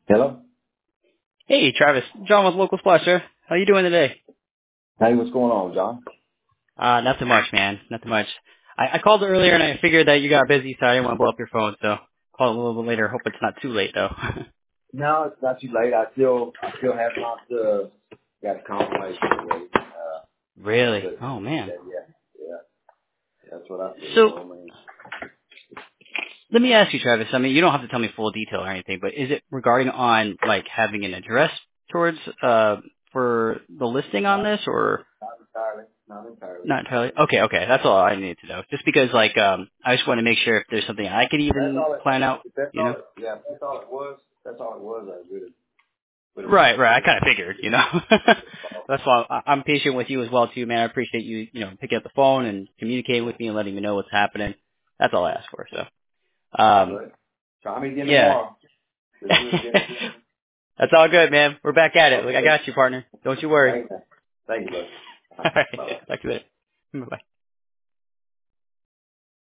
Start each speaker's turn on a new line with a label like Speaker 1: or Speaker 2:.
Speaker 1: Hello?
Speaker 2: Hey, Travis. John with Local Splash, sir. How you doing today?
Speaker 1: Hey, what's going on, John?
Speaker 2: Nothing much, man. Nothing much. I called earlier and I figured that you got busy, so I didn't want to blow up your phone, so call it a little bit later. Hope it's not too late, though.
Speaker 1: No, it's not too late. I still have not got a confirmation already.
Speaker 2: Really?
Speaker 1: But
Speaker 2: Oh, man.
Speaker 1: yeah. That's what I feel.
Speaker 2: So,
Speaker 1: I mean,
Speaker 2: let me ask you, Travis. I mean, you don't have to tell me full detail or anything, but is it regarding on, like, having an address towards, for the listing on this, or?
Speaker 1: not entirely. Not entirely.
Speaker 2: Not entirely. Okay. That's all I needed to know. Just because, like, I just want to make sure if there's something I could
Speaker 1: That's
Speaker 2: even
Speaker 1: all it.
Speaker 2: plan out,
Speaker 1: If that's
Speaker 2: you
Speaker 1: all
Speaker 2: know?
Speaker 1: it. Yeah, if that's all it was. That's all it was. I would
Speaker 2: Right. I
Speaker 1: have.
Speaker 2: kind of figured, you know. That's why I'm patient with you as well, too, man. I appreciate you, picking up the phone and communicating with me and letting me know what's happening. That's all I ask for. So,
Speaker 1: All right. Try me again
Speaker 2: yeah.
Speaker 1: tomorrow. Let's do it again.
Speaker 2: That's all good, man. We're back at it. Like, I
Speaker 1: Okay.
Speaker 2: got you, partner. Don't you worry.
Speaker 1: Thank you. Thank you, bud.
Speaker 2: All right.
Speaker 1: Bye.
Speaker 2: Talk to you later. Bye-bye.